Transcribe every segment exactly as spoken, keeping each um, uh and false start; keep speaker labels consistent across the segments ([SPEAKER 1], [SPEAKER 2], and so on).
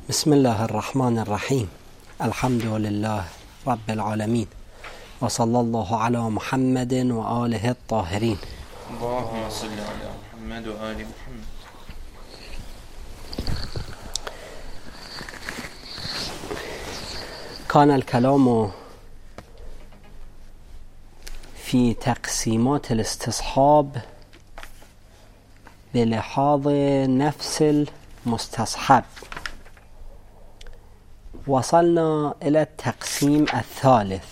[SPEAKER 1] بسم الله الرحمن الرحيم. الحمد لله رب العالمين، وصلى الله على محمد وآله الطاهرين.
[SPEAKER 2] اللهم صل على محمد وآل محمد.
[SPEAKER 1] كان الكلام في تقسيمات الاستصحاب بلحاظ نفس المستصحب. وصلنا إلى التقسيم الثالث،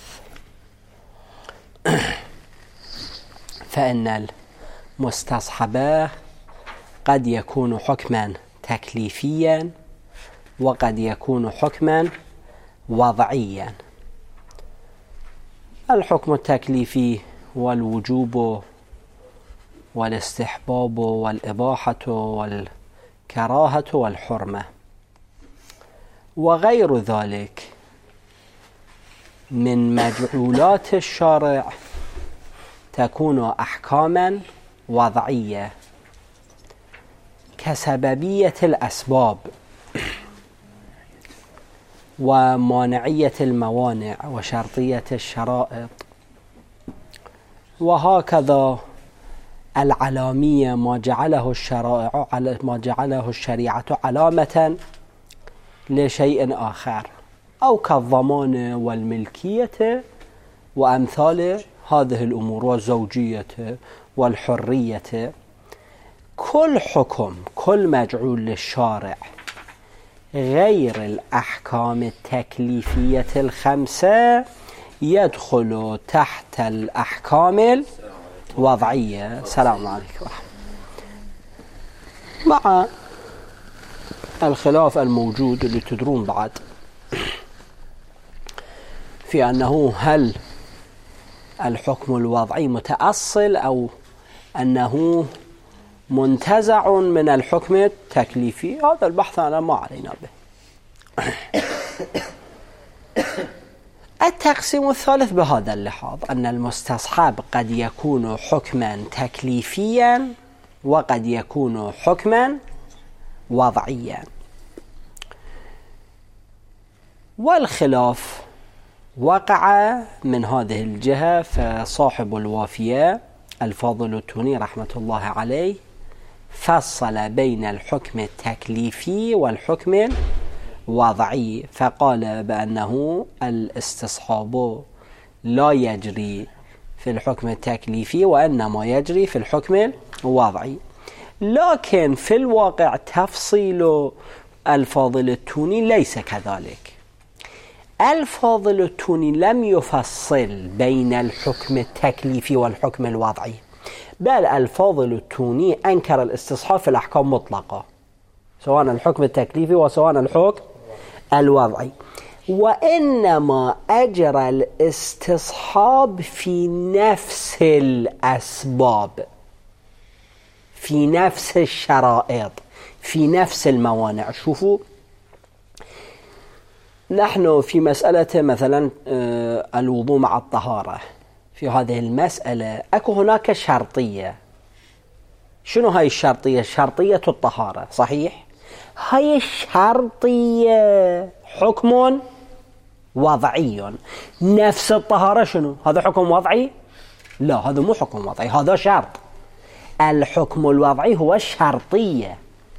[SPEAKER 1] فإن المستصحب قد يكون حكما تكليفيا وقد يكون حكما وضعيا. الحكم التكليفي والوجوب والاستحباب والإباحة والكراهة والحرمة وغير ذلك من مجعولات الشارع تكون أحكاما وضعية كسببية الأسباب ومانعية الموانع وشرطية الشرائط، وهكذا العلامية ما جعله الشرائع ما جعله الشريعة علامة لشيء آخر، أو كالضمان والملكية وأمثال هذه الأمور والزوجية والحرية. كل حكم كل مجعول للشارع غير الأحكام التكليفية الخمسة يدخل تحت الأحكام الوضعية. السلام عليكم. مع الخلاف الموجود اللي تدرون بعد في أنه هل الحكم الوضعي متأصل أو أنه منتزع من الحكم التكليفي. هذا البحث أنا ما علينا به. التقسيم الثالث بهذا اللحاظ أن المستصحب قد يكون حكما تكليفيا وقد يكون حكما وضعيا. والخلاف وقع من هذه الجهة، فصاحب الوافية الفاضل التوني رحمة الله عليه فصل بين الحكم التكليفي والحكم الوضعي، فقال بأنه الاستصحاب لا يجري في الحكم التكليفي وإنما يجري في الحكم الوضعي. لكن في الواقع تفصيل الفاضل التوني ليس كذلك. الفاضل التوني لم يفصل بين الحكم التكليفي والحكم الوضعي، بل الفاضل التوني أنكر الاستصحاب في الأحكام مطلقة، سواء الحكم التكليفي وسواء الحكم الوضعي، وإنما أجرى الاستصحاب في نفس الأسباب، في نفس الشرائط، في نفس الموانع. شوفوا، نحن في مسألة مثلا الوضوء مع الطهارة، في هذه المسألة أكو هناك شرطية. شنو هاي الشرطية؟ شرطية الطهارة، صحيح؟ هاي الشرطية حكم وضعي. نفس الطهارة شنو؟ هذا حكم وضعي؟ لا، هذا مو حكم وضعي، هذا شرط. الحكم الوضعي هو الشرطية.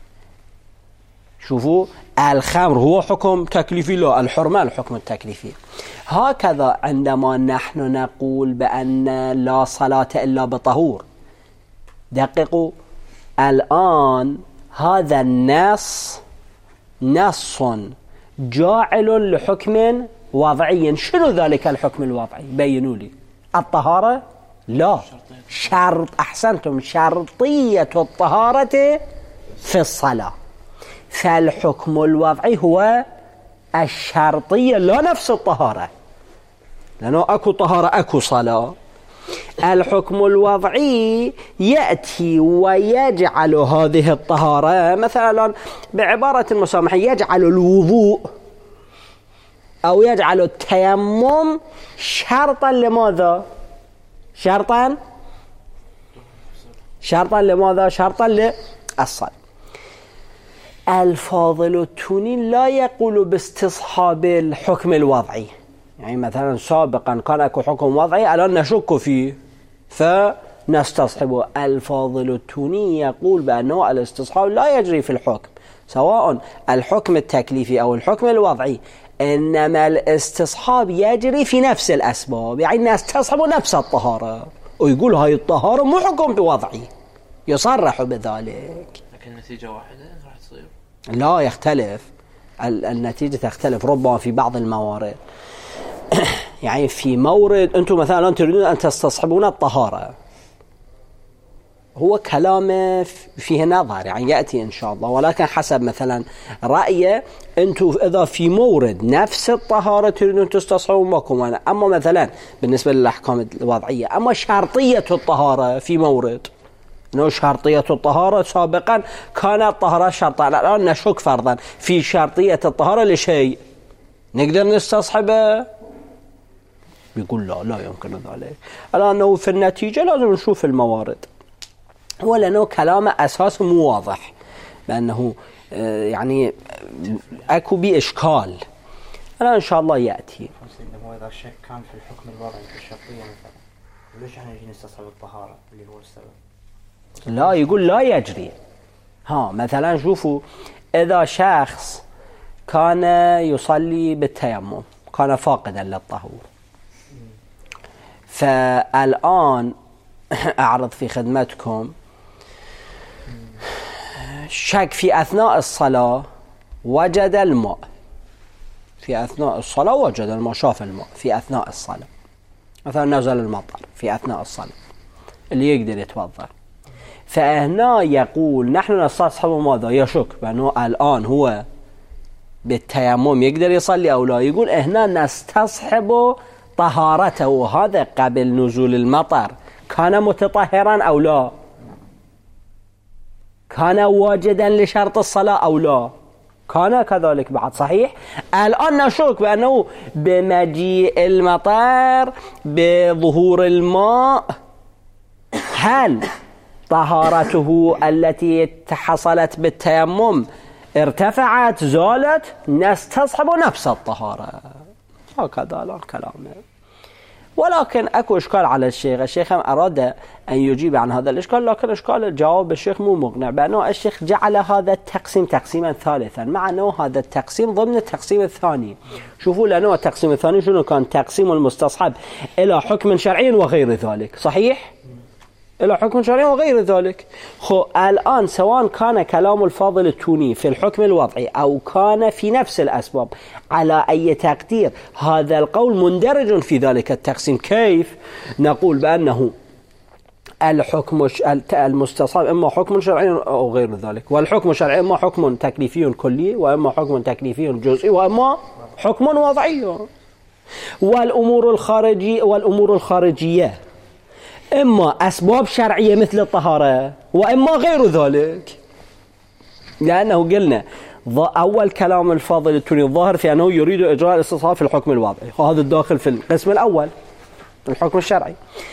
[SPEAKER 1] شوفوا، الخمر هو حكم تكليفي؟ لا، الحرمة الحكم التكليفي. هكذا عندما نحن نقول بأن لا صلاة إلا بطهور، دققوا الآن، هذا النص نص جاعل لحكم وضعي. شنو ذلك الحكم الوضعي؟ بينوا لي. الطهارة؟ لا، شرط. أحسنتم، شرطية الطهارة في الصلاة. فالحكم الوضعي هو الشرطية، لا نفس الطهارة، لأنه أكو طهارة أكو صلاة. الحكم الوضعي يأتي ويجعل هذه الطهارة مثلا بعبارة مسامحة، يجعل الوضوء أو يجعل التيمم شرطا لماذا؟ شرطا شرطا لماذا؟ شرطا للصلاة. الفاضل التوني لا يقول باستصحاب الحكم الوضعي. يعني مثلا سابقا كان اكو حكم وضعي الان نشك فيه فنستصحبه. الفاضل التوني يقول بأنه الاستصحاب لا يجري في الحكم، سواء الحكم التكليفي أو الحكم الوضعي، إنما الاستصحاب يجري في نفس الأسباب، يعني نستصحب نفس الطهارة، ويقول هاي الطهارة مو حكم وضعي، يصرح بذلك.
[SPEAKER 2] لكن النتيجة واحدة راح تصير؟
[SPEAKER 1] لا، يختلف النتيجة، تختلف ربما في بعض الموارد. يعني في مورد أنتم مثلا تريدون أن تستصحبون الطهارة، هو كلامه فيه نظر، يعني يأتي إن شاء الله، ولكن حسب مثلا رأيه أنتم إذا في مورد نفس الطهارة تريدون تستصحبون ماكم. أما مثلا بالنسبة للأحكام الوضعية، أما شرطية الطهارة في مورد، إنه شرطية الطهارة سابقا كانت طهارة شرطا، الآن نشك فرضا في شرطية الطهارة لشيء، نقدر نستصحبه؟ يقول لا، لا يمكن ذلك. الآن في النتيجة لازم نشوف الموارد، هو لأنه كلامه أساسه مو واضح، بأنه يعني أكو بإشكال. الآن إن شاء الله يأتي.
[SPEAKER 3] هو إذا الشك كان في الحكم الوضعي في الشرطية مثلا، وليش احنا نجي نستصحب الطهارة اللي هو السبب؟
[SPEAKER 1] لا، يقول لا يجري. ها مثلا شوفوا، إذا شخص كان يصلي بالتيمم، كان فاقدا للطهور، فالآن أعرض في خدمتكم شك في أثناء الصلاة، وجد الماء في أثناء الصلاة، وجد الماء، شاف الماء في أثناء الصلاة، مثلا نزل المطر في أثناء الصلاة اللي يقدر يتوضأ، فهنا يقول نحن نستصحب ماذا؟ يشك بأنه الآن هو بالتيمم يقدر يصلي أو لا، يقول هنا نستصحب طهارته، وهذا قبل نزول المطر كان متطهرا أو لا؟ كان واجدا لشرط الصلاة أو لا؟ كان كذلك بعد، صحيح؟ الآن نشك بأنه بمجيء المطر بظهور الماء هل طهارته التي حصلت بالتيمم ارتفعت، زالت؟ نستصحب نفس الطهارة. هكذا لا كلامه. ولكن اكو اشكال على الشيخ، الشيخ هم اراد ان يجيب عن هذا الاشكال، لكن اشكال الجواب الشيخ مو مقنع، بانه الشيخ جعل هذا التقسيم تقسيما ثالثا، مع انه هذا التقسيم ضمن التقسيم الثاني. شوفوا لانه التقسيم الثاني شنو كان؟ تقسيم المستصحب الى حكم شرعي وغير ذلك، صحيح؟ إلى حكم شرعي وغير ذلك. خو الآن سواء كان كلام الفاضل التوني في الحكم الوضعي أو كان في نفس الأسباب، على أي تقدير هذا القول مندرج في ذلك التقسيم. كيف؟ نقول بأنه الحكم المستصحب إما حكم شرعي أو غير ذلك، والحكم الشرعي إما حكم تكليفي كلي، وإما حكم تكليفي جزئي، وإما حكم وضعي. والأمور الخارجية والأمور الخارجية إما أسباب شرعية مثل الطهارة، وإما غير ذلك، لأنه قلنا أول كلام الفاضل التوني الظاهر في أنه يريد إجراء الاستصحاب في الحكم الوضعي، وهذا الداخل في القسم الأول الحكم الشرعي.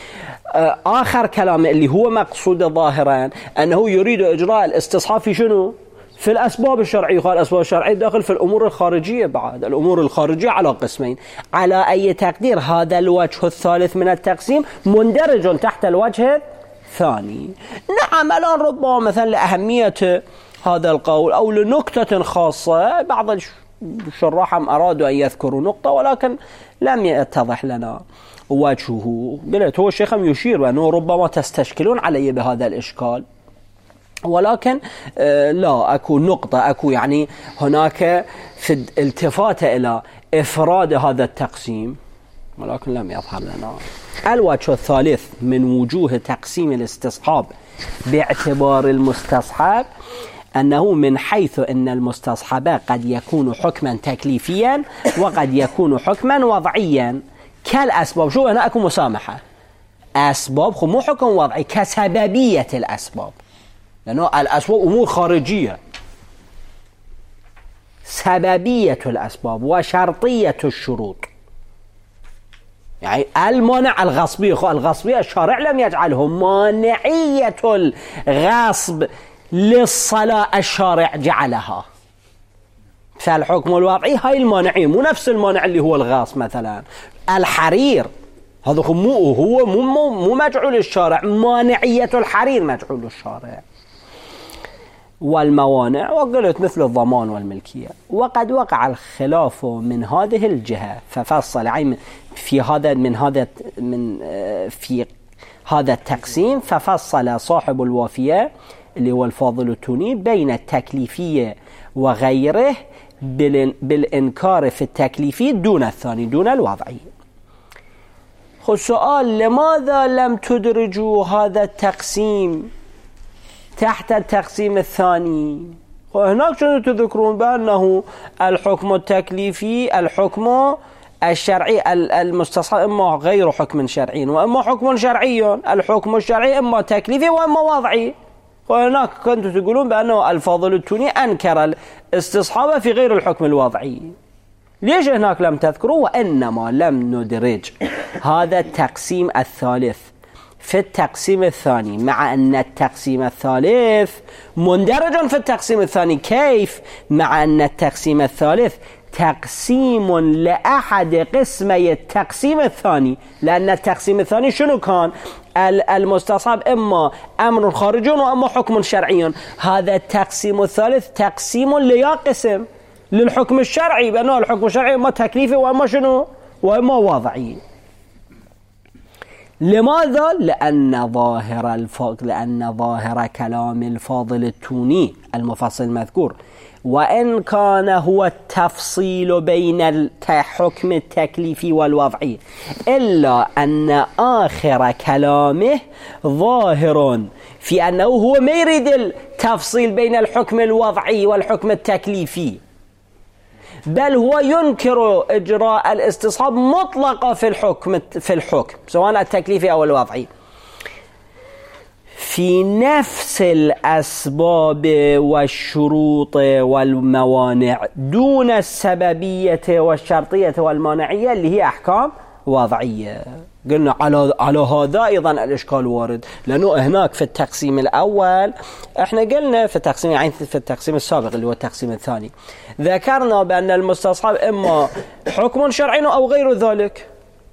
[SPEAKER 1] آخر كلام اللي هو مقصود ظاهرا أنه يريد إجراء الاستصحاب في شنو؟ في الأسباب الشرعية. قال الأسباب الشرعية داخل في الأمور الخارجية. بعد الأمور الخارجية على قسمين، على أي تقدير هذا الوجه الثالث من التقسيم مندرج تحت الوجه الثاني. نعم الآن ربما مثلا لأهمية هذا القول أو لنكتة خاصة بعض الشراح أرادوا أن يذكروا نقطة، ولكن لم يتضح لنا وجهه. قلت هو الشيخ يشير بأنه ربما تستشكلون علي بهذا الإشكال، ولكن آه لا أكو نقطة، أكو يعني هناك في التفات إلى إفراد هذا التقسيم، ولكن لم يظهر لنا. الوجه الثالث من وجوه تقسيم الاستصحاب باعتبار المستصحب أنه من حيث أن المستصحب قد يكون حكما تكليفيا وقد يكون حكما وضعيا كالأسباب. شو هنا أكو مسامحة، أسباب خو مو حكم وضعي كسببية الأسباب، لأنه الأسباب أمور خارجية. سببية الأسباب وشرطية الشروط، يعني المانع الغصبي، الغصبي الشارع لم يجعله، مانعية الغصب للصلاة الشارع جعلها. فالحكم الوضعي هاي المانعين، مو نفس المانع اللي هو الغاص مثلا. الحرير هذا مو هو مو مو, مو مجعول الشارع، مانعية الحرير مجعول الشارع. والموانع وقلت مثل الضمان والملكية. وقد وقع الخلاف من هذه الجهة ففصل عين في هذا من هذا من في هذا التقسيم، ففصل صاحب الوافية اللي هو الفاضل التوني بين التكليفية وغيره بالإنكار في التكليفي دون الثاني دون الوضعي. خذ سؤال: لماذا لم تدرجوا هذا التقسيم تحت التقسيم الثاني؟ هناك شنو تذكرون بأنه الحكم التكليفي الحكم الشرعي المستصحب إما غير حكم شرعي وإما حكم شرعي. الحكم الشرعي إما تكليفي وإما وضعي. وهناك كنتم تقولون بأنه الفاضل التوني أنكر الاستصحاب في غير الحكم الوضعي. ليش هناك لم تذكروا؟ وإنما لم ندرج هذا التقسيم الثالث في التقسيم الثاني، مع أن التقسيم الثالث مندرج في التقسيم الثاني. كيف؟ مع أن التقسيم الثالث تقسيم لأحد قسمي التقسيم الثاني، لأن التقسيم الثاني شنو كان؟ المستصحب إما أمر خارجي وإما حكم شرعي. هذا التقسيم الثالث تقسيم ليقسم للحكم الشرعي، بأنه الحكم الشرعي إما تكليفي وإما شنو؟ وإما وضعي. لماذا؟ لأن ظاهر الفضل لأن ظاهر كلام الفاضل التوني المفصل المذكور، وإن كان هو التفصيل بين الحكم التكليفي والوضعي، إلا أن آخر كلامه ظاهر في أنه هو ما يريد التفصيل بين الحكم الوضعي والحكم التكليفي، بل هو ينكر إجراء الاستصحاب مطلقا في الحكم في الحكم سواء التكليفي أو الوضعي في نفس الأسباب والشروط والموانع دون السببية والشرطية والمانعية اللي هي أحكام وضعية. قلنا على على هذا أيضا الإشكال وارد، لأنه هناك في التقسيم الأول احنا قلنا في التقسيم يعني في التقسيم السابق اللي هو التقسيم الثاني ذكرنا بأن المستصحب إما حكم شرعي أو غير ذلك.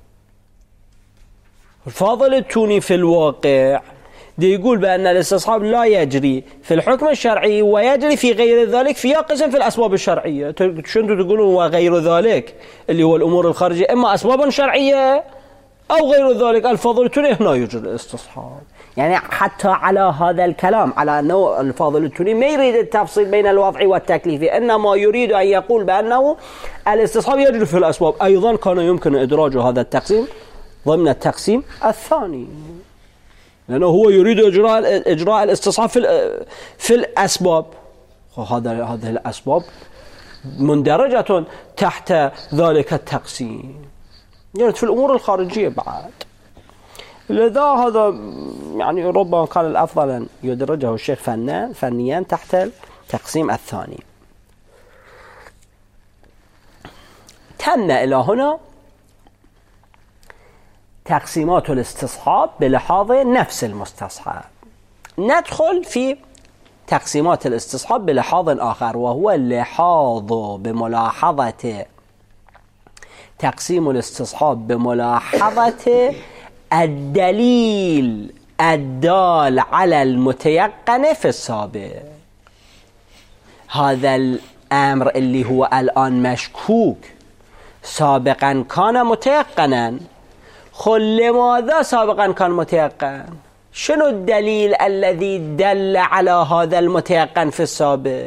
[SPEAKER 1] الفاضل التوني في الواقع دي يقول بأن الاستصحاب لا يجري في الحكم الشرعي ويجري في غير ذلك في قسم في الأسباب الشرعية. شنو تقولون وغير ذلك اللي هو الأمور الخارجية إما أسباب شرعية أو غير ذلك؟ الفاضل التوني هنا يجري الاستصحاب. يعني حتى على هذا الكلام على أنه الفاضل التوني ما يريد التفصيل بين الوضعي والتكليفي، إنما يريد أن يقول بأنه الاستصحاب يجري في الأسباب، أيضا كان يمكن إدراج هذا التقسيم ضمن التقسيم الثاني، لأنه هو يريد إجراء إجراء الاستصحاب في في الأسباب. هذا هذه الأسباب مندرجة تحت ذلك التقسيم، يعني في الأمور الخارجية بعد. لذا هذا يعني ربما كان الأفضل أن يدرجه الشيخ فنان فنيا تحت التقسيم الثاني. تم إلى هنا تقسيمات الاستصحاب بلحاظ نفس المستصحب. ندخل في تقسيمات الاستصحاب بلحاظ آخر، وهو اللحاظ بملاحظة تقسيم الاستصحاب بملاحظة الدليل الدال على المتيقن في السابق. هذا الأمر اللي هو الآن مشكوك سابقا كان متيقنا. خل لماذا سابقا كان متيقن؟ شنو الدليل الذي دل على هذا المتيقن في السابق؟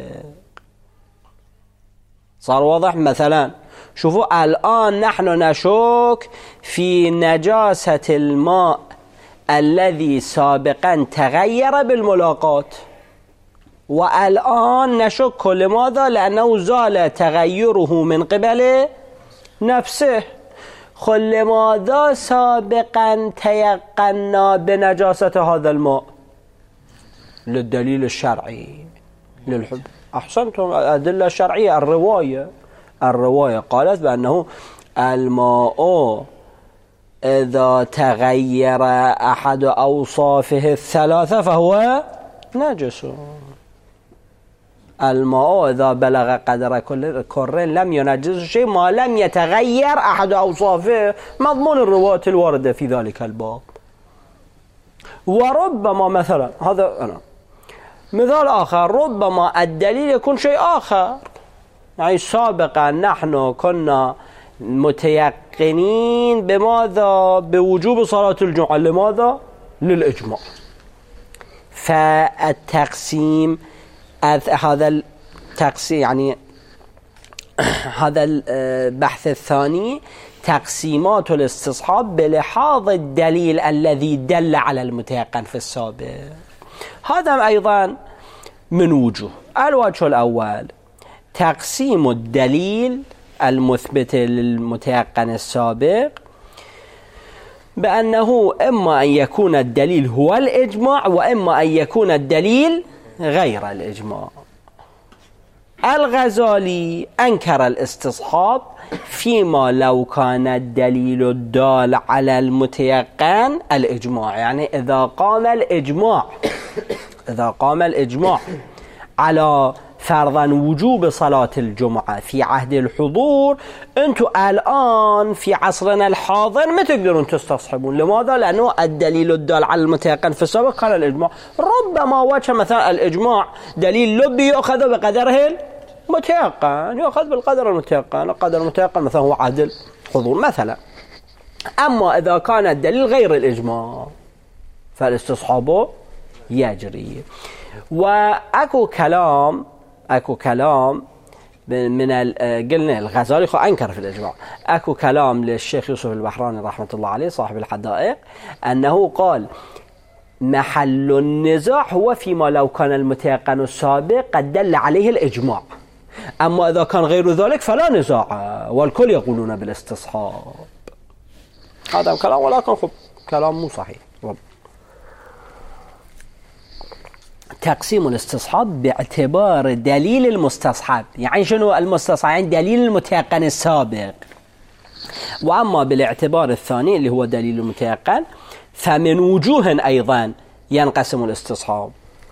[SPEAKER 1] صار واضح؟ مثلا شوفوا الآن نحن نشك في نجاسة الماء الذي سابقا تغير بالملاقات، والآن نشك لماذا؟ لأنه زال تغيره من قبل نفسه. خل لماذا سابقا تيقنا بنجاسة هذا الماء؟ للدليل الشرعي للحب. أحسنتم، الأدلة الشرعية الرواية الرواية قالت بأنه الماء إذا تغير أحد أوصافه الثلاثة فهو نجس. الماء إذا بلغ قدر كر لم ينجس شيء ما لم يتغير أحد أوصافه، مضمون الرواية الواردة في ذلك الباب. وربما مثلا هذا أنا مثال آخر، ربما الدليل يكون شيء آخر، يعني سابقا نحن كنا متيقنين بماذا؟ بوجوب صلاة الجمعة. لماذا؟ للإجماع. فالتقسيم هذا التقسيم يعني هذا البحث الثاني تقسيمات الاستصحاب بلحاظ الدليل الذي دل على المتيقن في السابق. هذا أيضا من وجوه. الوجه الأول تقسيم الدليل المثبت للمتيقن السابق بأنه إما أن يكون الدليل هو الإجماع وإما أن يكون الدليل غير الإجماع. الغزالي أنكر الاستصحاب فيما لو كان الدليل الدال على المتيقن الإجماع، يعني إذا قام الإجماع إذا قام الإجماع على فرضا وجوب صلاة الجمعة في عهد الحضور، أنتم الآن في عصرنا الحاضر ما تقدرون تستصحبون. لماذا؟ لأنه الدليل الدال على المتيقن في السابق كان الإجماع. ربما وجه مثلا الإجماع دليل لبي يأخذ بقدره المتيقن، يأخذ بالقدر المتيقن، القدر المتيقن مثلا هو عهد الحضور مثلا. أما إذا كان الدليل غير الإجماع فالاستصحاب يجري. وأكو كلام أكو كلام من قلنا الغزالي خو أنكر في الإجماع. أكو كلام للشيخ يوسف البحراني رحمة الله عليه صاحب الحدائق أنه قال محل النزاع هو فيما لو كان المتيقن السابق قد دل عليه الإجماع، أما إذا كان غير ذلك فلا نزاع والكل يقولون بالاستصحاب. هذا كلام ولكن خب كلام مو صحيح. رب. تقسيم الاستصحاب باعتبار دليل المستصحب، يعني شنو المستصحب؟ يعني دليل المتيقن السابق. وأما بالاعتبار الثاني اللي هو دليل المتيقن فمن وجوه أيضا ينقسم الاستصحاب.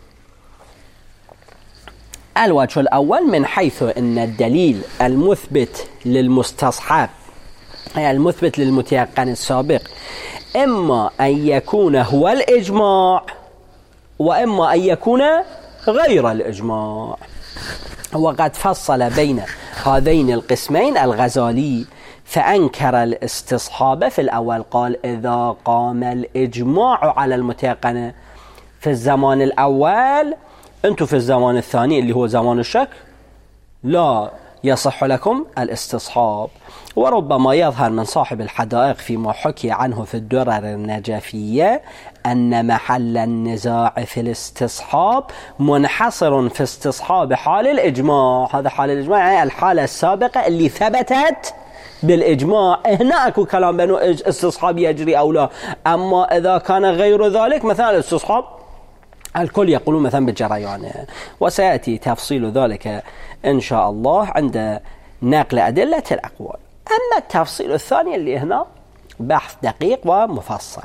[SPEAKER 1] الوجه الأول من حيث أن الدليل المثبت للمستصحب أي المثبت للمتيقن السابق إما أن يكون هو الإجماع وإما أن يكون غير الإجماع. وقد فصل بين هذين القسمين الغزالي فأنكر الاستصحاب في الأول، قال إذا قام الإجماع على المتيقن في الزمان الأول أنتم في الزمان الثاني اللي هو زمان الشك لا يصح لكم الاستصحاب. وربما يظهر من صاحب الحدائق فيما حكي عنه في الدرر النجفية أن محل النزاع في الاستصحاب منحصر في استصحاب حال الإجماع. هذا حال الإجماع يعني الحالة السابقة اللي ثبتت بالإجماع، هنا أكو كلام بأنه استصحاب يجري أو لا. أما إذا كان غير ذلك مثلا الاستصحاب الكل يقولون مثلا بالجريان، وسيأتي تفصيل ذلك إن شاء الله عند نقل أدلة الأقوال. أما التفصيل الثاني اللي هنا بحث دقيق ومفصل.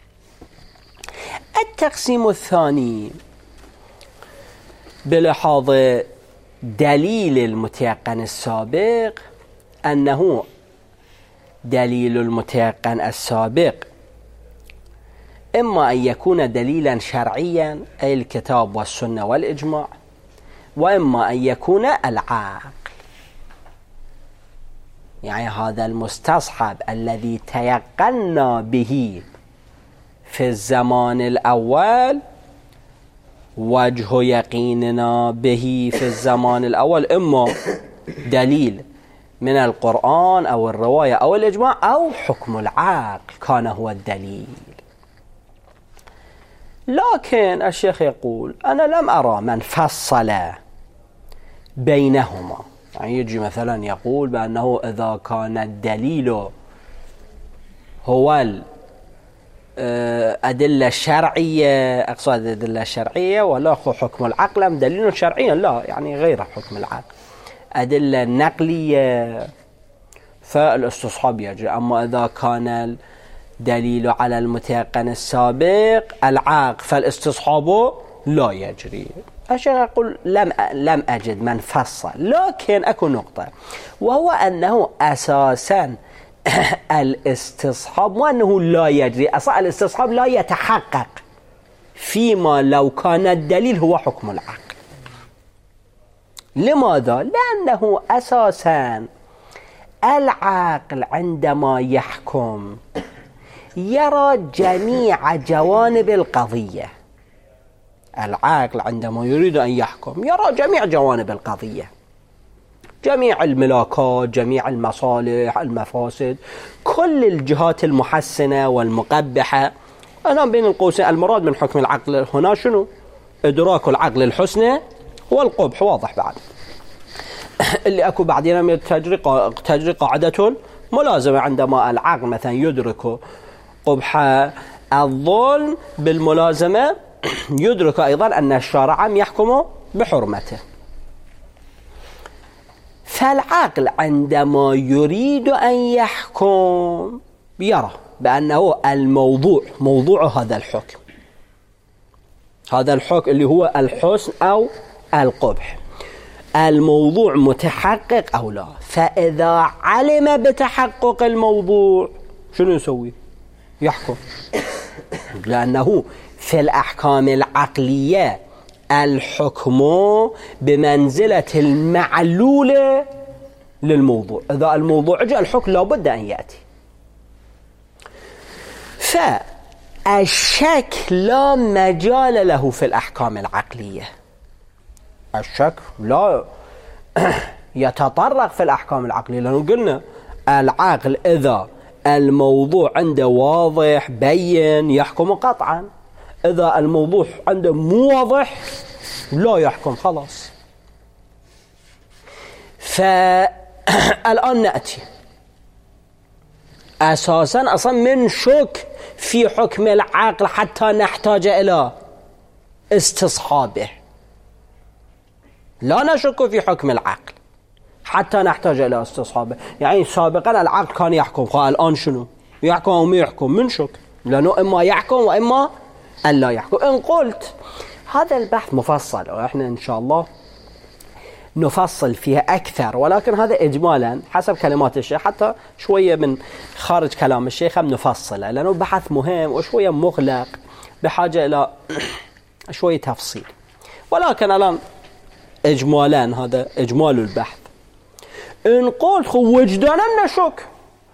[SPEAKER 1] التقسيم الثاني بلحاظ دليل المتيقن السابق أنه دليل المتيقن السابق إما أن يكون دليلا شرعيا أي الكتاب والسنة والإجماع، وإما أن يكون العقل، يعني هذا المستصحب الذي تيقنا به في الزمان الأول وجه يقيننا به في الزمان الأول إما دليل من القرآن أو الرواية أو الإجماع أو حكم العقل كان هو الدليل. لكن الشيخ يقول أنا لم أرى من فصل بينهما، يعني يجي مثلا يقول بأنه إذا كان الدليل هو الأدلة الشرعية، أقصد الأدلة الشرعية ولا حكم العقل أم دليل شرعي، لا يعني غير حكم العقل، أدلة نقلية فالاستصحاب يجري. أما إذا كان الدليل على المتيقن السابق العقل فالاستصحاب لا يجري. عشان أقول لم لم أجد من فصل، لكن أكو نقطة، وهو أنه أساسا الاستصحاب وأنه لا يجري، أصلا الاستصحاب لا يتحقق فيما لو كان الدليل هو حكم العقل. لماذا؟ لأنه أساسا العقل عندما يحكم يرى جميع جوانب القضية. العقل عندما يريد أن يحكم يرى جميع جوانب القضية، جميع الملاكات، جميع المصالح، المفاسد، كل الجهات المحسنة والمقبحة. أنا بين القوسين المراد من حكم العقل هنا شنو؟ إدراك العقل الحسنى والقبح، واضح بعد. اللي أكو بعدين تجري تجري قاعدة ملازمة، عندما العقل مثلا يدرك قبح الظلم بالملازمة يدرك أيضا أن الشارع يحكم بحرمته. فالعقل عندما يريد أن يحكم يرى بأنه الموضوع موضوع هذا الحكم، هذا الحكم اللي هو الحسن أو القبح، الموضوع متحقق أو لا. فإذا علم بتحقق الموضوع شنو يسوي؟ يحكم. لأنه في الأحكام العقلية الحكم بمنزلة المعلولة للموضوع، إذا الموضوع جاء الحكم لابد أن يأتي. فالشك لا مجال له في الأحكام العقلية، الشك لا يتطرق في الأحكام العقلية، لأنه قلنا العقل إذا الموضوع عنده واضح بين يحكم قطعا، إذا الموضوع عنده مو واضح لا يحكم خلاص. فالآن نأتي أساسا أصلا من شك في حكم العقل حتى نحتاج إلى استصحابه، لا نشك في حكم العقل حتى نحتاج إلى استصحابه. يعني سابقا العقل كان يحكم، قال الآن شنو؟ يحكم أو ما يحكم؟ من شك، لأنه إما يحكم وإما أن لا يحكم. إن قلت هذا البحث مفصل وإحنا إن شاء الله نفصل فيها أكثر، ولكن هذا إجمالا حسب كلمات الشيخ، حتى شوية من خارج كلام الشيخ هم نفصله، لأنه بحث مهم وشوية مغلق بحاجة إلى شوية تفصيل. ولكن الآن إجمالا هذا إجمال البحث. إن قلت وجدانا من شك،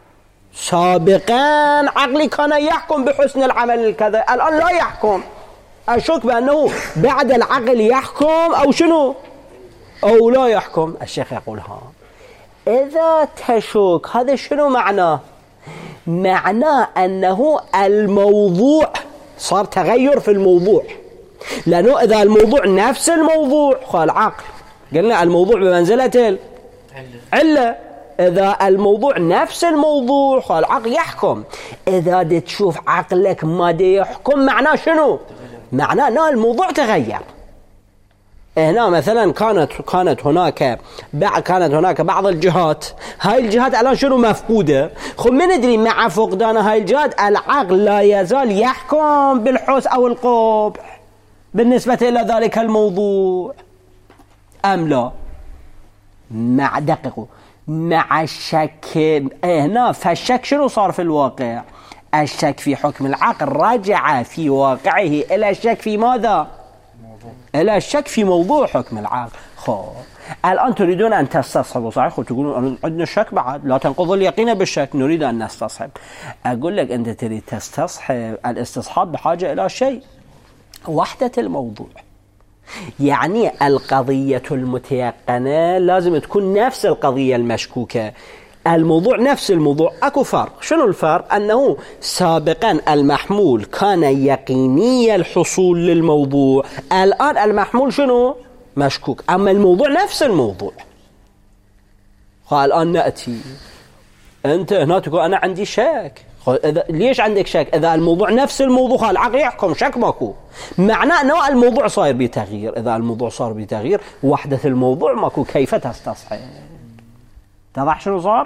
[SPEAKER 1] سابقا عقلي كان يحكم بحسن العمل الكذا، الآن لا يحكم، أشك بأنه بعد العقل يحكم أو شنو أو لا يحكم. الشيخ يقول ها إذا تشك هذا شنو معناه؟ معناه أنه الموضوع صار تغير في الموضوع، لأنه إذا الموضوع نفس الموضوع قال عقل، قلنا الموضوع بمنزلة علة، إذا الموضوع نفس الموضوع قال عقل يحكم. إذا دي تشوف عقلك ما دي يحكم معناه شنو؟ معناه أن الموضوع تغير. هنا مثلا كانت كانت هناك كانت هناك بعض الجهات، هاي الجهات الآن شنو مفقودة. خب من ندري مع فقدان هاي الجهات العقل لا يزال يحكم بالحسن أو القبح بالنسبة إلى ذلك الموضوع أم لا؟ مع دققوا مع الشك هنا، فالشك شنو صار في الواقع؟ الشك في حكم العقل رجع في واقعه إلى الشك في ماذا؟ إلى الشك في موضوع حكم العقل. خب الآن تريدون أن تستصحبوا، صحيح؟ تقولون عندنا شك بعد، لا تنقضوا اليقين بالشك، نريد أن نستصحب. أقول لك أنت تريد تستصحب، الاستصحاب بحاجة إلى شيء، وحدة الموضوع. يعني القضية المتيقنة لازم تكون نفس القضية المشكوكة، الموضوع نفس الموضوع. أكو فرق، شنو الفرق؟ أنه سابقا المحمول كان يقيني الحصول للموضوع، الآن المحمول شنو؟ مشكوك، أما الموضوع نفس الموضوع. قال الآن نأتي أنت هنا تقول أنا عندي شك، إذا ليش عندك شك؟ إذا الموضوع نفس الموضوع قال العقل يحكم، شك ماكو، معناه أنه الموضوع صاير بتغيير. إذا الموضوع صار بتغيير وحدة الموضوع ماكو، كيف تستصحب؟ تضح شنو صار؟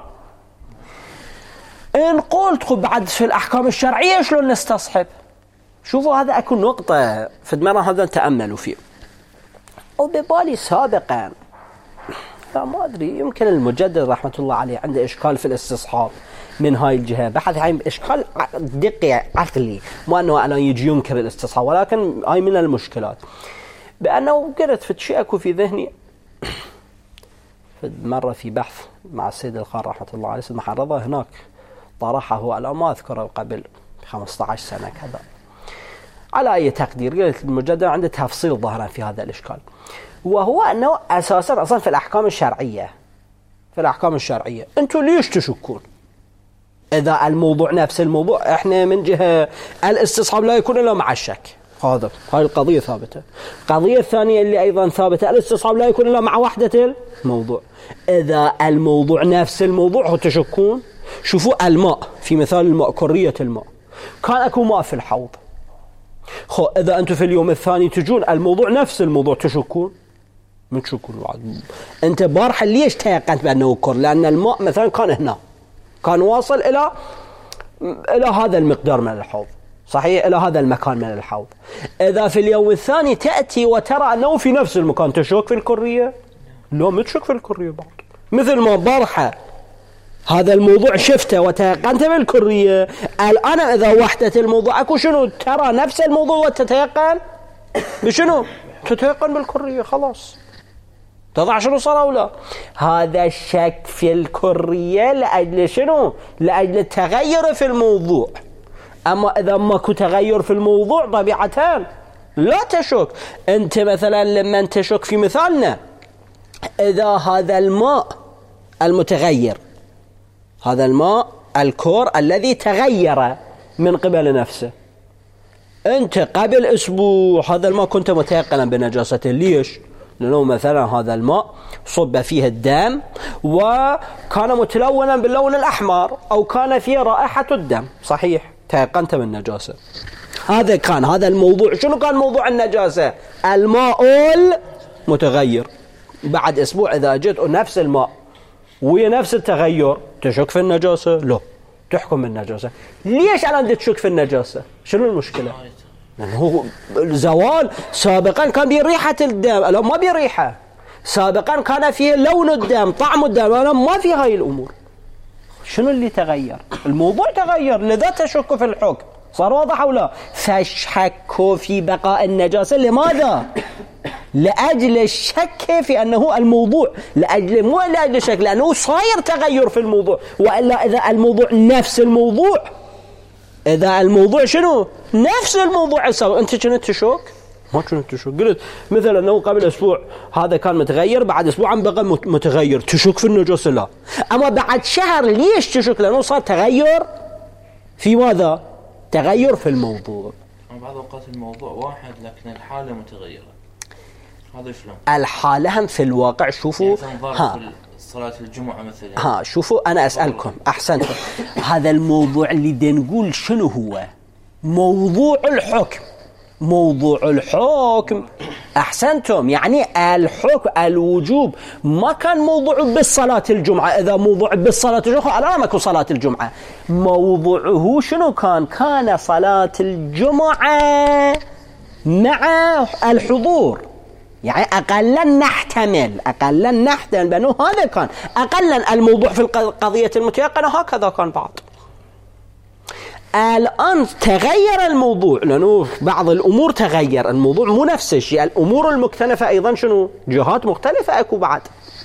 [SPEAKER 1] إن قلت خب بعد في الأحكام الشرعية شلون نستصحب؟ شوفوا هذا أكو نقطة في دماغنا، هذا تأملوا فيه. أو ببالي سابقا، لا ما أدري، يمكن المجدد رحمة الله عليه عنده إشكال في الاستصحاب من هاي الجهة، بحث عن إشكال دقي عقلي، مو أنه أنا يجي ينكر الاستصحاب، ولكن هاي من المشكلات. بأنه قرأت في شيء أكو في ذهني مرة في بحث مع السيد الخار رحمة الله عليه، السيد محرضة هناك طرحه هو، أنا ما أذكره قبل خمسة عشر سنة كذا، على أي تقدير قلت المجدد عنده تفصيل ظهرا في هذا الإشكال، وهو أنه أساسا أصلا في الأحكام الشرعية في الأحكام الشرعية أنتوا ليش تشكون؟ إذا الموضوع نفس الموضوع، إحنا من جهة الاستصحاب لا يكون إلا مع الشك، هذا هاي القضية ثابتة. القضية الثانية اللي أيضا ثابتة، الاستصحاب لا يكون إلا مع وحدة الموضوع. إذا الموضوع نفس الموضوع هو تشكون. شوفوا الماء، في مثال الماء، كرية الماء، كان أكو ماء في الحوض، خو إذا أنتم في اليوم الثاني تجون الموضوع نفس الموضوع تشكون؟ من تشكون بعد؟ أنت بارحة ليش تيقنت بأنه كر؟ لأن الماء مثلا كان هنا، كان واصل إلى إلى هذا المقدار من الحوض، صحيح، إلى هذا المكان من الحوض. إذا في اليوم الثاني تأتي وترى أنه في نفس المكان، تشك في الكرية؟ لا، ما تشك في الكرية بعد. مثل ما بارحة هذا الموضوع شفته وتيقنت بالكرية، الآن إذا وحدة الموضوع أكو شنو؟ ترى نفس الموضوع وتتيقن بشنو؟ تتيقن بالكرية، خلاص. تضع شنو صار أو لا؟ هذا الشك في الكرية لأجل شنو؟ لأجل التغير في الموضوع. أما إذا ماكو تغير في الموضوع طبيعة لا تشك. أنت مثلا لما تشك في مثالنا، إذا هذا الماء المتغير، هذا الماء الكور الذي تغير من قبل نفسه، أنت قبل أسبوع هذا الماء كنت متيقنا بنجاسته، ليش؟ لأنه مثلا هذا الماء صب فيه الدم وكان متلونا باللون الأحمر، أو كان فيه رائحة الدم، صحيح، تيقنت من النجاسة. هذا كان هذا الموضوع. شنو كان موضوع النجاسة؟ الماء المتغير. بعد أسبوع إذا جئت نفس الماء وهي نفس التغير، تشك في النجاسة؟ لا، تحكم بالنجاسة. ليش الآن تشك في النجاسة؟ شنو المشكلة؟ لأنه الزوال سابقا كان بريحة الدم، الآن ما بريحة. سابقا كان فيه لون الدم، طعم الدم، الآن ما في هاي الأمور. شنو اللي تغير؟ الموضوع تغير، لذا تشك في الحكم. صار واضح أو لا؟ فشك في بقاء النجاسة. لماذا؟ لأجل الشك في أنه الموضوع، لأجل مو لأجل الشك، لأنه صاير تغير في الموضوع. وإلا إذا الموضوع نفس الموضوع، إذا الموضوع شنو؟ نفس الموضوع السابق، أنت كنت تشك؟ ما كنت تشك. قلت مثلا أنه قبل أسبوع هذا كان متغير، بعد أسبوع عم بقى متغير، تشك في النجاسة؟ لا. أما بعد شهر ليش تشك؟ لأنه صار تغير في ماذا؟ تغير في الموضوع.
[SPEAKER 2] بعض أوقات الموضوع واحد لكن الحالة متغيرة. هذا شلون؟
[SPEAKER 1] الحالة هم في الواقع. شوفوا
[SPEAKER 2] يعني ها صلاة الجمعة مثلا،
[SPEAKER 1] ها شوفوا أنا أسألكم، أحسنتم، هذا الموضوع اللي دي نقول شنو هو؟ موضوع الحكم. موضوع الحكم، أحسنتم، يعني الحكم الوجوب ما كان موضوع بالصلاة الجمعة. إذا موضوع بالصلاة الجمعة الآن ما كان صلاة الجمعة. موضوعه شنو كان؟ كان صلاة الجمعة مع الحضور، يعني أقلا نحتمل أقلا نحتمل بأنه هذا كان أقلا الموضوع في القضية المتيقنة. هكذا كان بعض. الآن تغير الموضوع، لأنه بعض الأمور تغير، الموضوع مو نفس الشيء. الأمور المختلفة أيضا شنو؟ جهات مختلفة أكو بعد.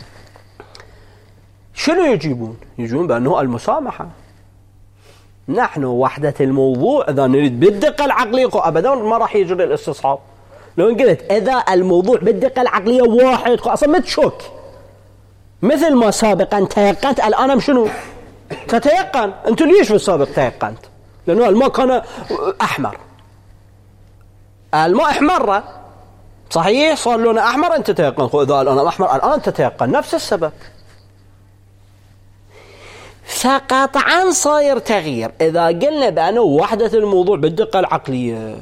[SPEAKER 1] شنو يجيبون؟ يجيبون بأنه المسامحة. نحن وحدة الموضوع إذا نريد بالدقة العقلية أبدا ما راح يجري الاستصحاب. لو قلت إذا الموضوع بالدقة العقلية واحد أصلا ما تشك، مثل ما سابقا تيقنت، الآن شنو؟ تتيقن. أنتوا ليش في السابق تيقنت؟ لأنه الماء كان أحمر، الماء أحمر، صحيح، صار لونه أحمر، أنت تيقن. إذا الآن أحمر الآن تتيقن، نفس السبب. فقطعا صاير تغيير. إذا قلنا بأنه وحدة الموضوع بالدقة العقلية،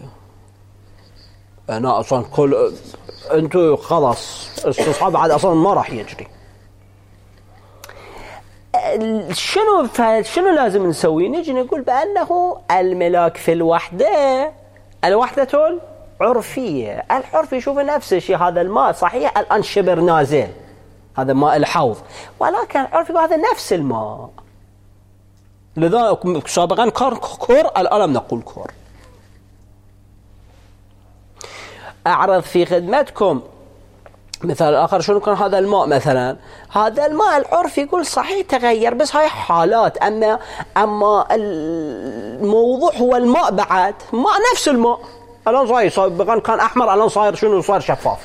[SPEAKER 1] أنا أصلا كل أنتوا خلاص استصحاب عاد أصلا ما راح يجري. شنو فشنو لازم نسوي؟ نجي نقول بأنه الملاك في الوحدة، الوحدة عرفية. العرف يشوف نفس الشيء، هذا الماء صحيح الآن شبر نازل، هذا ماء الحوض، ولكن العرف يقول هذا نفس الماء. لذا سابقا كان كور، الآن نقول كور. أعرض في خدمتكم مثال آخر. شنو كان هذا الماء مثلا؟ هذا الماء العرف يقول صحيح تغير، بس هاي حالات. أما أما الموضوع هو الماء، بعد ماء نفس الماء الآن صاير سابقا كان أحمر، الآن صاير شنو؟ صاير شفاف.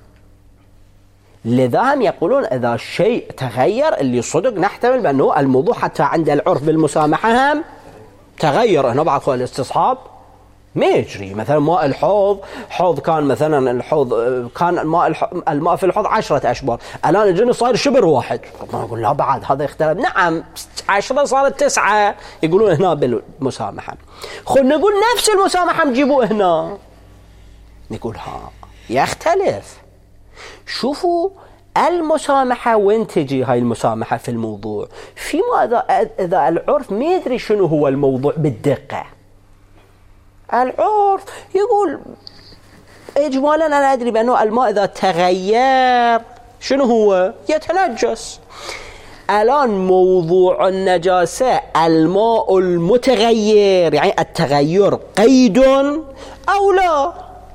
[SPEAKER 1] لذا هم يقولون إذا الشيء تغير اللي صدق نحتمل بأنه الموضوع حتى عند العرف بالمسامحة هم تغير. هنا بعد الاستصحاب ما يجري. مثلا ماء الحوض، حوض كان مثلا الحوض كان الماء الماء في الحوض عشرة أشبار، الآن الجن صاير شبر واحد. نقول لا بعد هذا اختلف. نعم عشرة صارت تسعة، يقولون هنا بالمسامحة. خل نقول نفس المسامحة نجيبوه هنا، نقول ها يختلف. شوفوا المسامحة وين تجي هاي المسامحة في الموضوع؟ فيما إذا, إذا العرف ما يدري شنو هو الموضوع بالدقة. العرف يقول إجمالا أنا أدري بأنه الماء إذا تغير شنو هو؟ يتنجس. الآن موضوع النجاسة الماء المتغير، يعني التغير قيد أو لا؟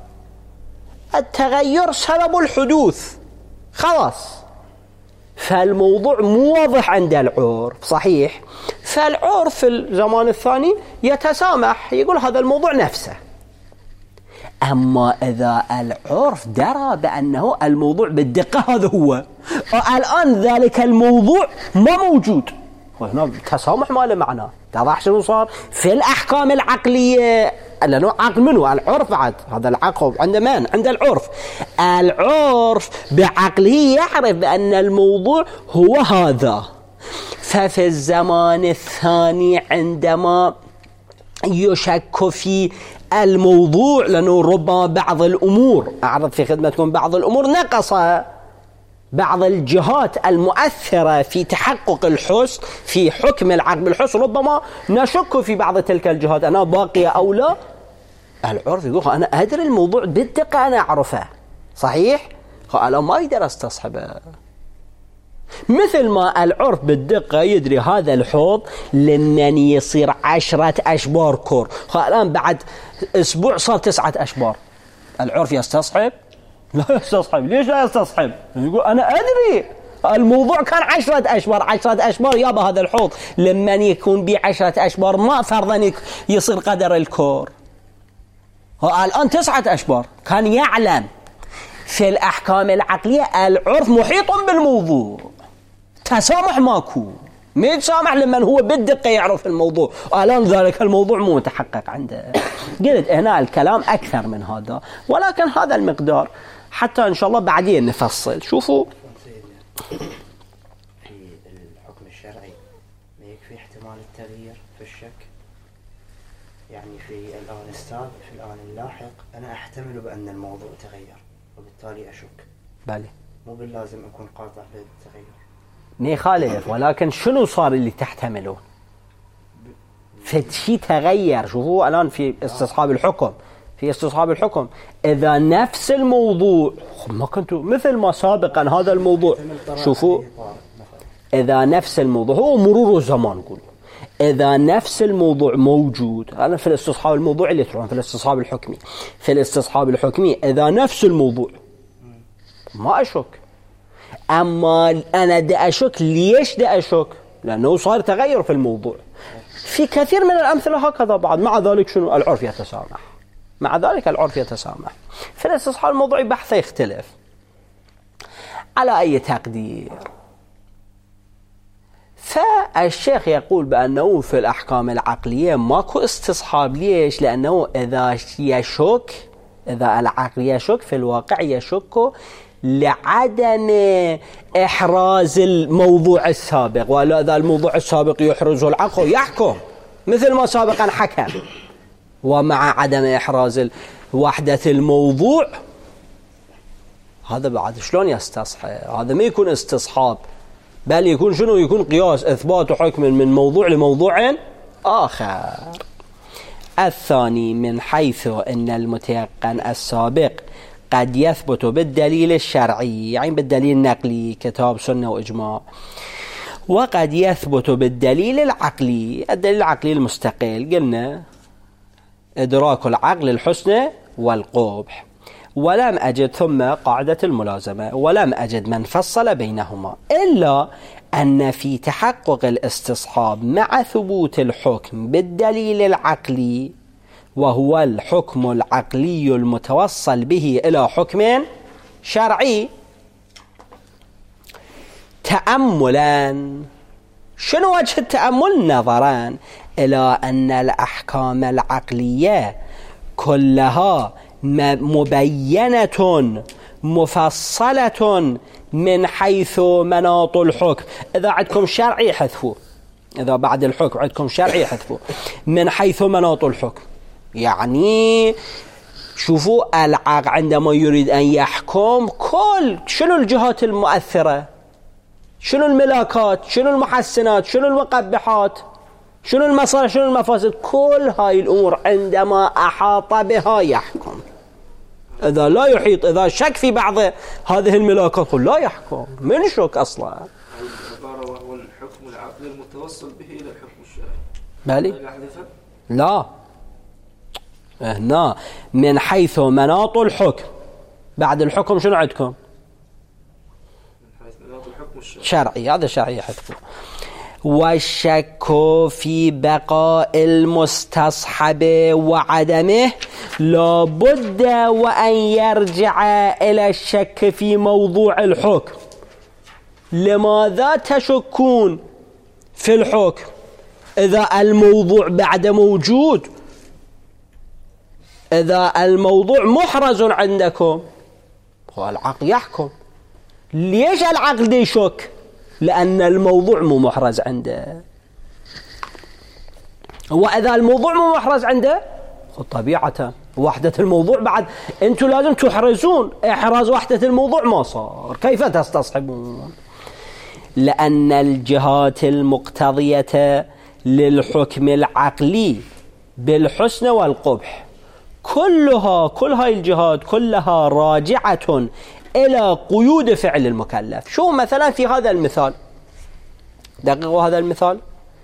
[SPEAKER 1] التغير سبب الحدوث خلاص. فالموضوع مو واضح عند العرف صحيح. فالعرف في الزمان الثاني يتسامح، يقول هذا الموضوع نفسه. أما إذا العرف درى بأنه الموضوع بالدقة هذا هو، الآن ذلك الموضوع ما موجود، هنا التسامح ما له معنى. تضح شنو صار في الأحكام العقلية؟ لأنه عقل منه العرف، بعد هذا العقل عند من؟ عند العرف. العرف بعقله يعرف بأن الموضوع هو هذا. ففي الزمان الثاني عندما يشك في الموضوع، لأنه ربما بعض الأمور، أعرض في خدمتكم بعض الأمور نقص، بعض الجهات المؤثرة في تحقق الحسن في حكم العقل بالحسن ربما نشك في بعض تلك الجهات أنا باقية أو لا. العرف يقول أنا أدري الموضوع بالدقة، أنا أعرفه صحيح، أنا ما يقدر استصحبه. مثل ما العرف بالدقة يدري هذا الحوض لمن يصير عشرة أشبار كور، الآن بعد أسبوع صار تسعة أشبار، العرف يستصحب؟ لا يستصحب. ليش لا يستصحب؟ يقول أنا أدري الموضوع كان عشرة أشبار، عشرة أشبار يابا هذا الحوض لمن يكون بعشرة أشبار ما فرضا يصير قدر الكور، الآن تسعة أشبار. كان يعلم في الأحكام العقلية العرف محيط بالموضوع، تسامح ماكو، ما يتسامح لمن هو بالدقة يعرف الموضوع، الآن ذلك الموضوع مو متحقق عنده. قلت هنا الكلام أكثر من هذا، ولكن هذا المقدار حتى إن شاء الله بعدين نفصل. شوفوا
[SPEAKER 3] في الحكم الشرعي ما يكفي احتمال التغيير في الشك، يعني في الآن السابق في الآن اللاحق أنا أحتمل بأن الموضوع تغير وبالتالي أشك،
[SPEAKER 1] بالي
[SPEAKER 3] مو باللازم أكون قاطع بالتغير.
[SPEAKER 1] ما يخالف، ولكن شنو صار اللي تحتمله؟ في شيء تغير. شوفوا الآن في استصحاب الحكم، في استصحاب الحكم إذا نفس الموضوع ما كنتوا مثل ما سابقا هذا الموضوع، شوفوا إذا نفس الموضوع هو مرور الزمان، قول إذا نفس الموضوع موجود، أنا في الاستصحاب الموضوع اللي تروحون في الاستصحاب الحكمي، في الاستصحاب الحكمي إذا نفس الموضوع ما أشك. أما أنا دا أشك، ليش دا أشك؟ لأنه صار تغير في الموضوع. في كثير من الأمثلة هكذا بعد، مع ذلك شنو؟ العرف يتسامح، مع ذلك العرف يتسامح. في الاستصحاب الموضوعي بحثه يختلف. على أي تقدير؟ فالشيخ يقول بأنه في الأحكام العقلية ماكو استصحاب. ليش؟ لأنه إذا يشك، إذا العقل يشك في الواقع يشك لعدم إحراز الموضوع السابق، ولا إذا الموضوع السابق يحرزه العقل يحكم مثل ما سابقا حكم. ومع عدم إحراز وحدة الموضوع هذا بعد شلون يستصحب؟ هذا ما يكون استصحاب، بل يكون شنو؟ يكون قياس إثبات حكم من موضوع لموضوع آخر. الثاني من حيث أن المتيقن السابق قد يثبت بالدليل الشرعي، يعني بالدليل النقلي كتاب سنة وإجماع، وقد يثبت بالدليل العقلي. الدليل العقلي المستقل قلنا إدراك العقل الحسن والقبح. ولم أجد، ثم قاعدة الملازمة، ولم أجد من فصل بينهما، إلا أن في تحقق الاستصحاب مع ثبوت الحكم بالدليل العقلي، وهو الحكم العقلي المتوصل به إلى حكم شرعي، تأملا. شنو وجه التأمل؟ نظرا إلى أن الأحكام العقلية كلها مبينة مفصلة من حيث مناط الحكم. إذا عندكم شرعي حذفوه، إذا بعد الحكم عندكم شرعي حذفوه. من حيث مناط الحكم يعني شوفوا العقل عندما يريد أن يحكم كل شنو الجهات المؤثرة، شنو الملاكات، شنو المحسنات، شنو المقبحات، شنو المصالح، شنو المفاسد، كل هاي الأمور عندما أحاط بها يحكم. إذا لا يحيط، إذا شك في بعض هذه الملاكات لا يحكم. من شك أصلا؟
[SPEAKER 2] العبارة وهو الحكم العقلي المتوصل به إلى الحكم الشرعي.
[SPEAKER 1] بالي؟ لا، هنا من حيث مناط الحكم. بعد الحكم شنو عندكم؟
[SPEAKER 2] من حيث مناط الحكم الشرعي.
[SPEAKER 1] شرعي، هذا شرعي حذفه. والشك في بقاء المستصحب وعدمه لابد وأن يرجع إلى الشك في موضوع الحكم. لماذا تشكون في الحكم إذا الموضوع بعد موجود؟ إذا الموضوع محرز عندكم هو العقل يحكم. ليش العقل دي شك؟ لأن الموضوع مو محرز عنده. وإذا الموضوع مو محرز عنده طبيعة وحدة الموضوع بعد أنتم لازم تحرزون. إحراز وحدة الموضوع ما صار، كيف تستصحبون؟ لأن الجهات المقتضية للحكم العقلي بالحسن والقبح كلها، كل هاي الجهات كلها راجعة إلى قيود فعل المكلف. شو مثلا في هذا المثال، دققوا هذا المثال،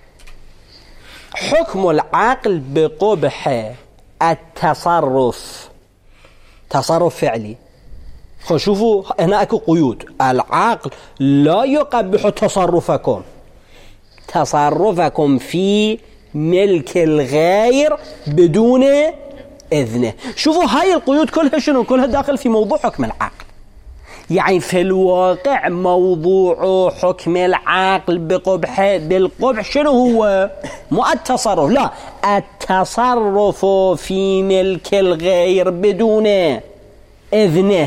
[SPEAKER 1] حكم العقل بقبح التصرف، تصرف فعلي. شوفوا هنا اكو قيود. العقل لا يقبح تصرفكم، تصرفكم في ملك الغير بدون إذنه. شوفوا هاي القيود كلها شنو؟ كلها داخل في موضوع حكم العقل. يعني في الواقع موضوع حكم العقل بقبح بالقبح شنو هو؟ مو التصرف، لا، التصرف في ملك الغير بدون إذنه.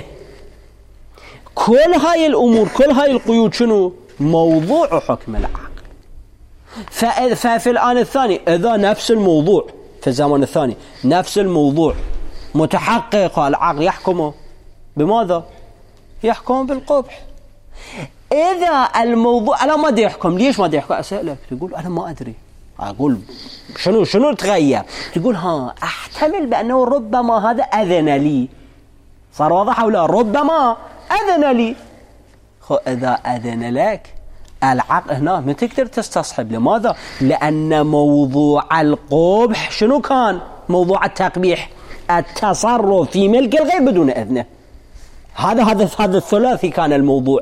[SPEAKER 1] كل هاي الأمور، كل هاي القيود شنو؟ موضوع حكم العقل. ففي الآن الثاني إذا نفس الموضوع في الزمن الثاني نفس الموضوع متحقق، العقل يحكمه بماذا؟ يحكم بالقبح. إذا الموضوع أنا ما أدري يحكم، ليش ما أدري يحكم؟ أسألك تقول أنا ما أدري. أقول شنو شنو تغير؟ تقول ها أحتمل بأنه ربما هذا أذن لي. صار واضح أو لا؟ ربما أذن لي. خو إذا أذن لك العقل هنا ما تقدر تستصحب. لماذا؟ لأن موضوع القبح شنو كان؟ موضوع التقبيح التصرف في ملك الغير بدون إذنه. هذا هذا هذا الثلاثي كان الموضوع.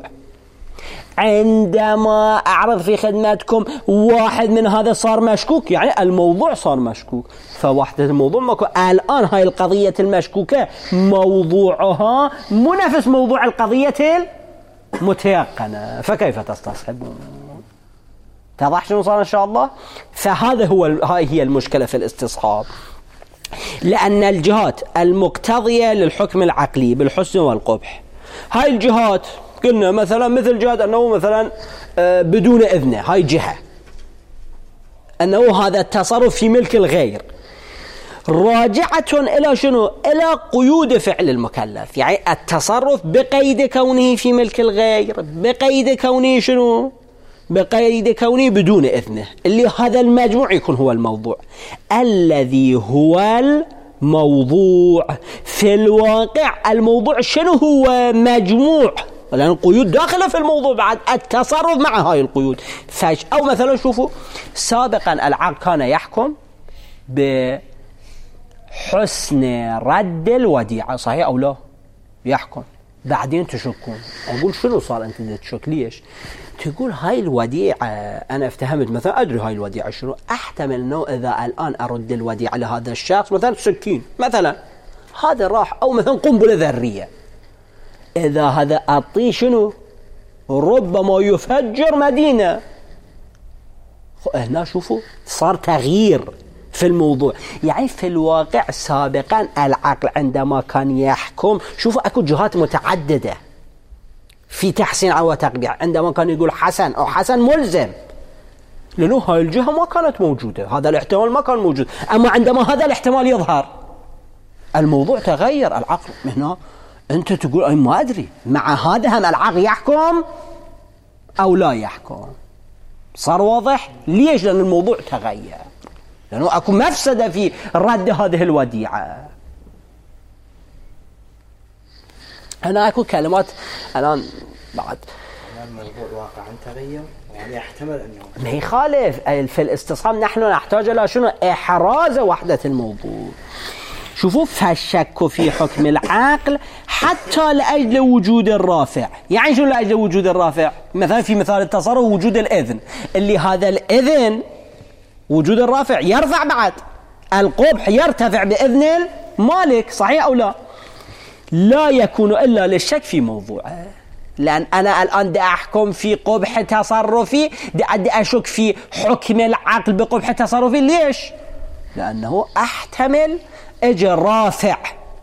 [SPEAKER 1] عندما أعرض في خدمتكم واحد من هذا صار مشكوك، يعني الموضوع صار مشكوك، فوحدة الموضوع ماكو. الآن هاي القضية المشكوكة موضوعها مو نفس موضوع القضية المتيقنة، فكيف تستصحبون؟ تضح شنو صار إن شاء الله؟ فهذا هو هاي هي المشكلة في الاستصحاب. لأن الجهات المقتضية للحكم العقلي بالحسن والقبح، هاي الجهات قلنا مثلا مثل جهة أنه مثلا بدون إذنه، هاي جهة أنه هذا التصرف في ملك الغير، راجعة إلى شنو؟ إلى قيود فعل المكلف. يعني التصرف بقيد كونه في ملك الغير، بقيد كونه شنو؟ بقيد كونه بدون إذنه، اللي هذا المجموع يكون هو الموضوع. الذي هو الموضوع في الواقع، الموضوع شنو هو؟ مجموع، لأن القيود داخلة في الموضوع بعد التصرف مع هاي القيود. فش أو مثلا شوفوا سابقا العقل كان يحكم بحسن رد الوديعة، صحيح أو لا؟ يحكم، بعدين تشكون. أقول شنو صار أنت تشك؟ ليش؟ تقول هاي الوديعة أنا افتهمت مثلا، أدري هاي الوديعة شنو، أحتمل أنه إذا الآن أرد الوديعة لهذا الشخص مثلا سكين مثلا، هذا راح، أو مثلا قنبلة ذرية، إذا هذا أعطيه شنو؟ ربما يفجر مدينة. هنا شوفوا صار تغيير في الموضوع. يعني في الواقع سابقا العقل عندما كان يحكم، شوفوا أكو جهات متعددة في تحسين أو تقبيح. عندما كان يقول حسن أو حسن ملزم، لأنه هاي الجهة ما كانت موجودة، هذا الاحتمال ما كان موجود. أما عندما هذا الاحتمال يظهر الموضوع تغير. العقل هنا أنت تقول أي ما أدري، مع هذا هم العقل يحكم أو لا يحكم. صار واضح؟ ليش؟ لأن الموضوع تغير، لأنه أكو مفسدة في رد هذه الوديعة. هنا أكو كلمات الآن بعد
[SPEAKER 3] الموضوع واقعا تغير، يعني يحتمل أنه
[SPEAKER 1] ما يخالف. في الاستصحاب نحن نحتاج إلى شنو؟ إحراز وحدة الموضوع. شوفوا فالشك في حكم العقل حتى لأجل وجود الرافع. يعني شو لأجل وجود الرافع؟ مثلا في مثال التصرف وجود الإذن، اللي هذا الإذن وجود الرافع يرفع، بعد القبح يرتفع بإذن المالك، صحيح أو لا؟ لا يكون إلا للشك في موضوعه، لأن أنا الآن دا أحكم في قبح تصرفي، دا أشك في حكم العقل بقبح تصرفي. ليش؟ لأنه أحتمل اجى رافع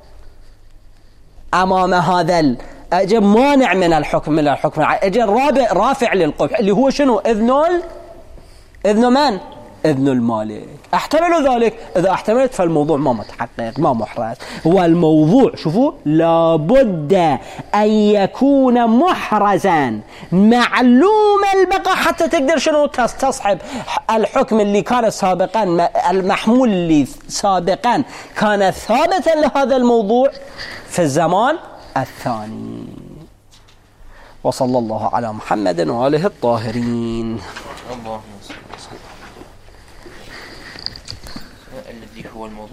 [SPEAKER 1] امام هذا، اجى مانع من الحكم، من الحكم اجى رابع رافع للقبح، اللي هو شنو؟ اذن اذن من؟ اذن المالك. احتمل ذلك. اذا احتملت فالموضوع ما متحقق، ما محرز. هو الموضوع شوفوا لابد ان يكون محرزا معلوم البقاء حتى تقدر شنو؟ تستصحب الحكم اللي كان سابقا، المحمول اللي سابقا كان ثابتا لهذا الموضوع في الزمان الثاني. وصلى الله على محمد وآله الطاهرين.
[SPEAKER 2] اللهم صل وسلم. الذي هو الموضوع